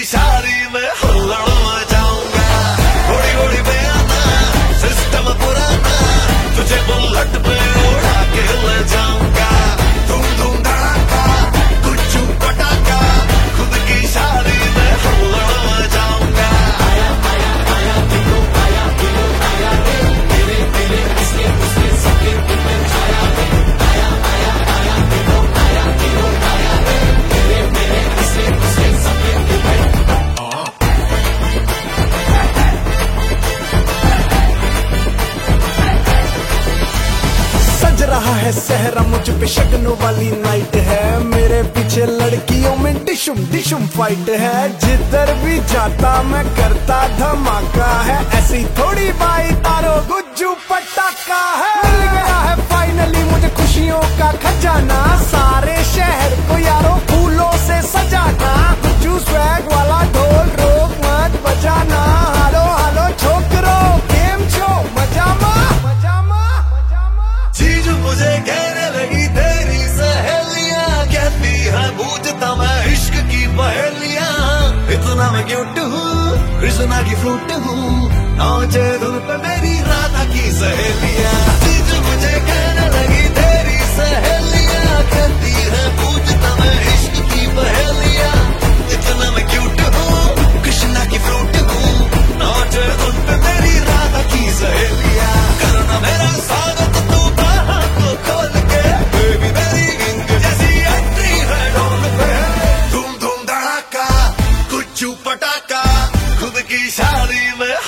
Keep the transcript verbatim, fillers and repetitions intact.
शादी में हुल्लड़ मचाऊंगा, घोड़ी घोड़ी पे आना, सिस्टम पुराना, तुझे बुलेट पे उड़ा के ले जाऊंगा। धूम धूम धड़ाका, कुछ पटाखा, खुद की शादी में हुल्लड़ मचाऊंगा। आया आया आया दिलो, आया दिलो, आया रे, तेरे तेरे इसके उसके सबके दिल में छाया रे। आया आया आया दिलो, आया दिलो, आया रे, तेरे मेरे इसके उसके सबके दिल में। सज रहा है सहरा, मुझ पे शगनों वाली नाइट है, मेरे पीछे लड़कियों में डिशुम डिशुम फाइट है। जिधर भी जाता मैं करता धमाका है, ऐसी थोड़ी बाई तारो गुज्जू पटाखा है। मिल गया है फाइनली मुझे खुशियों का खजाना, सारे शहर को यारों फूलों से सजाना। गुज्जू स्वैग वाला ढोल रोक मत बजाना, हालो हालो छोकरो गेम शो मजामा मजामा मजामा। चीज मुझे कहने लगी तेरी सहेलियां, कहती है बूझता मैं इश्क की पहेलियां। इतना मैं क्यूट हूँ, कृष्णा की फ्रूट हूँ, नाचे धुन पे मेरी राधा की सहेलियां। चीज मुझे कहने लगी तेरी सहेलियां, कहती है बूझता मैं इश्क की पहेलियां। इतना मैं क्यूट हूँ, कृष्णा की फ्रूट हूँ, नाचे धुन पे मेरी राधा की सहेलियां। करना मेरा स्वागत तू बाहों को खोल के, बेबी मेरी किंग जैसी एंट्री है ढोल पे। धूम धूम धड़ाका, कुछ पटाखा, खुद की शादी में